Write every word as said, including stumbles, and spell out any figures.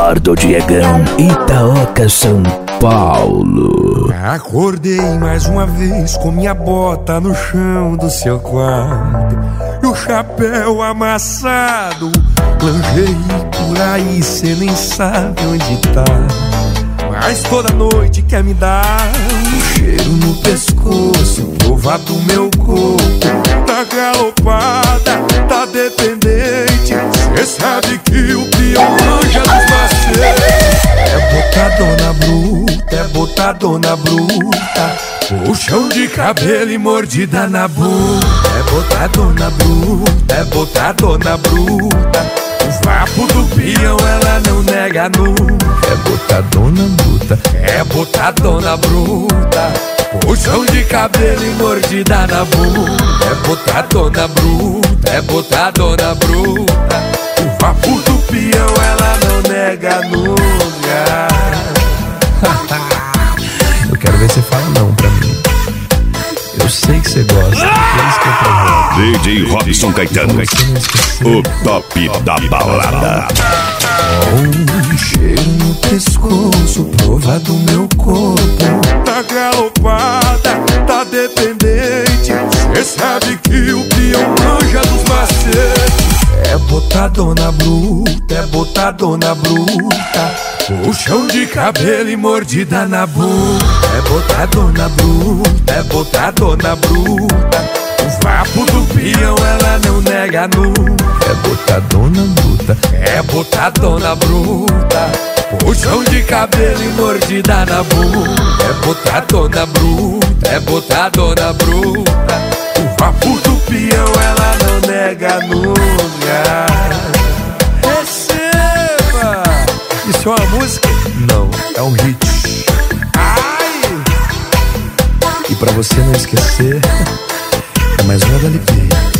Eduardo Diegão, Itaoca, São Paulo. Acordei mais uma vez com minha bota no chão do seu quarto e o chapéu amassado. Planjei por aí, cê nem sabe onde tá, mas toda noite quer me dar um cheiro no pescoço, provar do meu corpo. Tá galopada, tá dependente, cê sabe que o pior manja dos macetes. É botadona bruta, é botadona bruta, puxão de cabelo e mordida na bunda. É botadona bruta, é botadona bruta, o vapo do peão ela não nega nunca. É botadona bruta, é botadona bruta, puxão de cabelo e mordida na bunda. É botadona bruta, é botadona bruta, o vapo do peão ela não nega nunca. Eu quero ver você falar não pra mim. Eu sei que você gosta, é isso que eu provo. D J Robson Caetano, o top da balada. Um cheiro no pescoço, prova do meu corpo. Tá galopada, tá dependente, cê sabe que o peão manja dos macetes. É botadona bruta, é botadona bruta, puxão de cabelo e mordida na bunda. É botadona bruta, é botadona bruta, o vapo do peão ela não nega nunca. É botadona bruta, é botadona bruta, puxão de cabelo e mordida na bunda. É botadona bruta, é botadona bruta, o vapo do peão ela não nega nunca. Receba! Isso é uma música? Não, é um hit. Ai! E pra você não esquecer, é mais uma da L P.